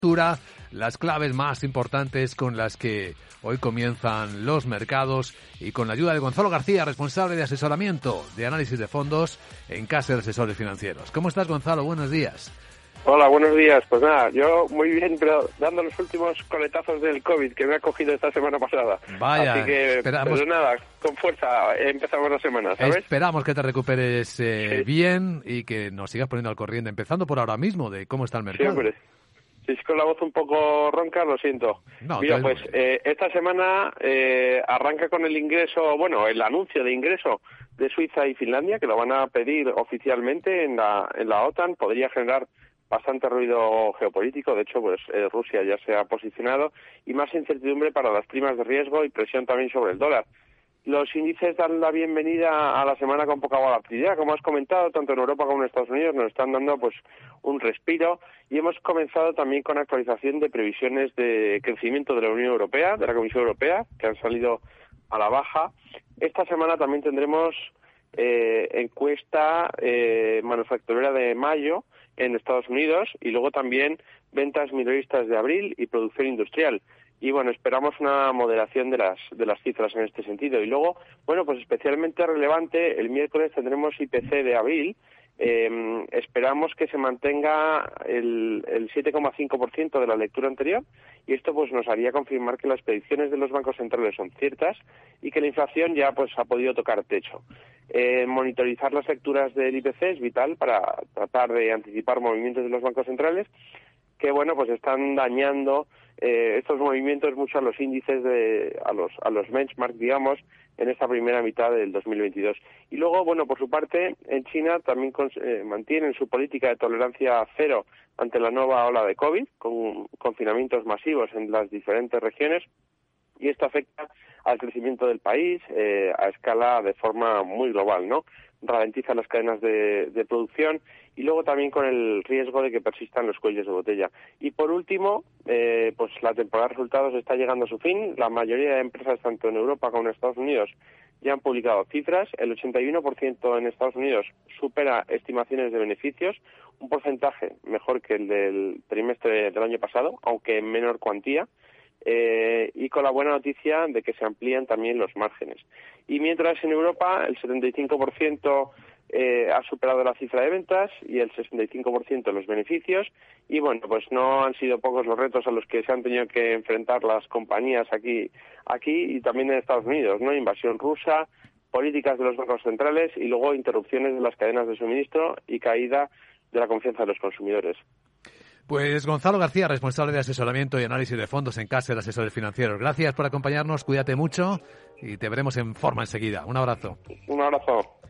las claves más importantes con las que hoy comienzan los mercados y con la ayuda de Gonzalo García, responsable de asesoramiento de análisis de fondos en Caser Asesores Financieros. ¿Cómo estás, Gonzalo? Buenos días. Hola, buenos días. Pues nada, yo muy bien, pero dando los últimos coletazos del COVID que me ha cogido esta semana pasada. Vaya, así que, esperamos... pues nada, con fuerza empezamos la semana, ¿sabes? Esperamos que te recuperes sí. Bien y que nos sigas poniendo al corriente, empezando por ahora mismo, de cómo está el mercado. Siempre. Si es con la voz un poco ronca, lo siento. No, mira, pues esta semana arranca con el anuncio de ingreso de Suiza y Finlandia, que lo van a pedir oficialmente en la OTAN. Podría generar bastante ruido geopolítico. De hecho, pues Rusia ya se ha posicionado, y más incertidumbre para las primas de riesgo y presión también sobre el dólar. Los índices dan la bienvenida a la semana con poca volatilidad. Como has comentado, tanto en Europa como en Estados Unidos nos están dando pues un respiro, y hemos comenzado también con actualización de previsiones de crecimiento de la Unión Europea, de la Comisión Europea, que han salido a la baja. Esta semana también tendremos encuesta manufacturera de mayo en Estados Unidos, y luego también ventas minoristas de abril y producción industrial. Y bueno, esperamos una moderación de las cifras en este sentido. Y luego, bueno, pues especialmente relevante, el miércoles tendremos IPC de abril. Esperamos que se mantenga el 7,5% de la lectura anterior, y esto pues nos haría confirmar que las predicciones de los bancos centrales son ciertas y que la inflación ya pues ha podido tocar techo. Monitorizar las lecturas del IPC es vital para tratar de anticipar movimientos de los bancos centrales, que bueno, pues están dañando estos movimientos mucho a los índices, a los benchmark, digamos, en esta primera mitad del 2022. Y luego, bueno, por su parte, en China también mantienen su política de tolerancia cero ante la nueva ola de COVID, con confinamientos masivos en las diferentes regiones, y esto afecta al crecimiento del país a escala de forma muy global, ¿no? Ralentiza las cadenas de producción, y luego también con el riesgo de que persistan los cuellos de botella. Y por último, pues la temporada de resultados está llegando a su fin. La mayoría de empresas, tanto en Europa como en Estados Unidos, ya han publicado cifras. El 81% en Estados Unidos supera estimaciones de beneficios, un porcentaje mejor que el del trimestre del año pasado, aunque en menor cuantía. Y con la buena noticia de que se amplían también los márgenes. Y mientras en Europa el 75% ha superado la cifra de ventas y el 65% los beneficios, y bueno, pues no han sido pocos los retos a los que se han tenido que enfrentar las compañías aquí y también en Estados Unidos, ¿no? Invasión rusa, políticas de los bancos centrales y luego interrupciones de las cadenas de suministro y caída de la confianza de los consumidores. Pues Gonzalo García, responsable de asesoramiento y análisis de fondos en Caser Asesores Financieros. Gracias por acompañarnos, cuídate mucho y te veremos en forma enseguida. Un abrazo. Un abrazo.